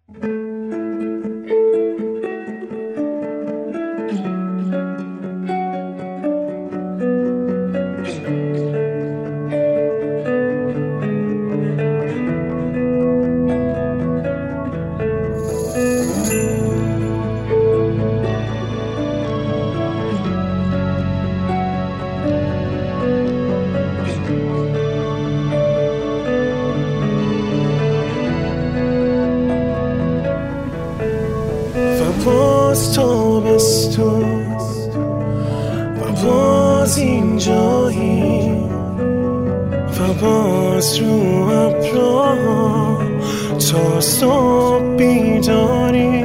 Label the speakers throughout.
Speaker 1: باز تابستون و باز اینجایی و باز رو ابرا تا صبح بیداری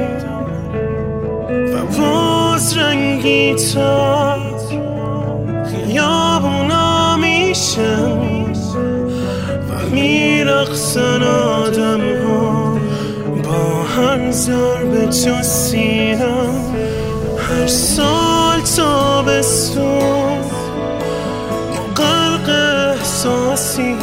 Speaker 1: و باز رنگی تر خیابونا میشن و میرقصن آدم ها با هر ضربه تو سینم. هر سال تابستون ما غرق احساسی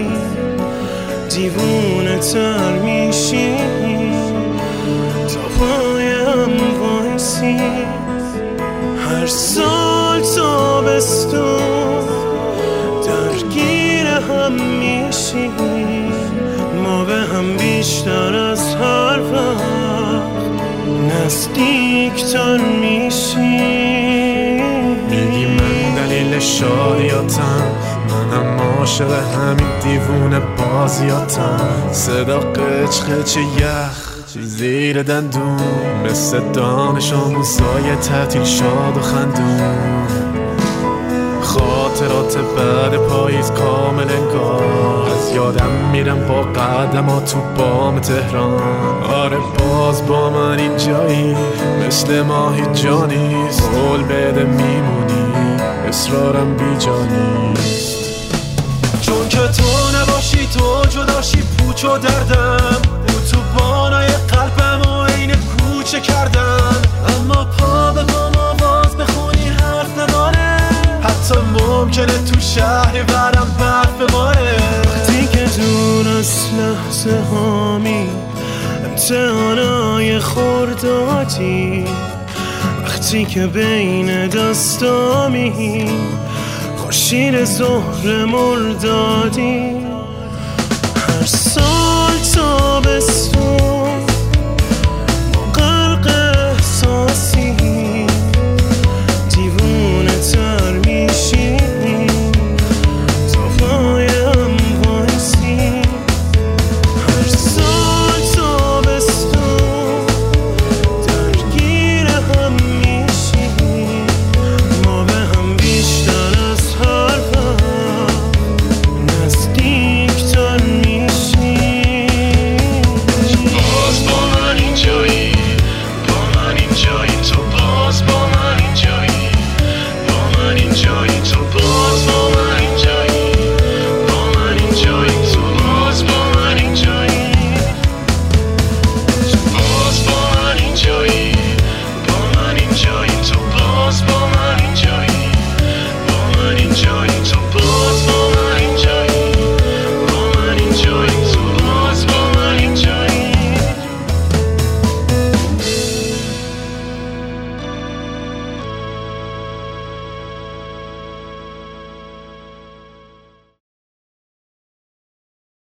Speaker 1: دیوونه تر میشیم تا پایم وایسی. هر سال تابستون درگیر هم میشیم ما به هم بیشتر از هر وقت نزدیکتر میشیم.
Speaker 2: میگی من دلیل شادیاتم، منم عاشق همین دیوونه بازیاتم. صدا قچ قچ یخ زیر دندون مثل دانش آموزای تعطیل شاد و خندون. خاطرات بعد پاییز کامل انگار از یادم میرم با قدمات تو بام تهران. آره باز با من اینجایی مثل ماهی جانیست. قول بده میمونی اصرارم بی جانیست.
Speaker 3: چون که تو نباشی تو جداشی پوچ و دردم بود تو بانای قلبم و عین کوچه کردن. اما پا به پام آواز بخونی حرف نداره، حتی ممکنه تو شهری برم برف باره.
Speaker 1: وقتی که دور از لحظه هامی امتحانای خوردادی، وقتی که بین دستامی خورشید ظهر مردادی.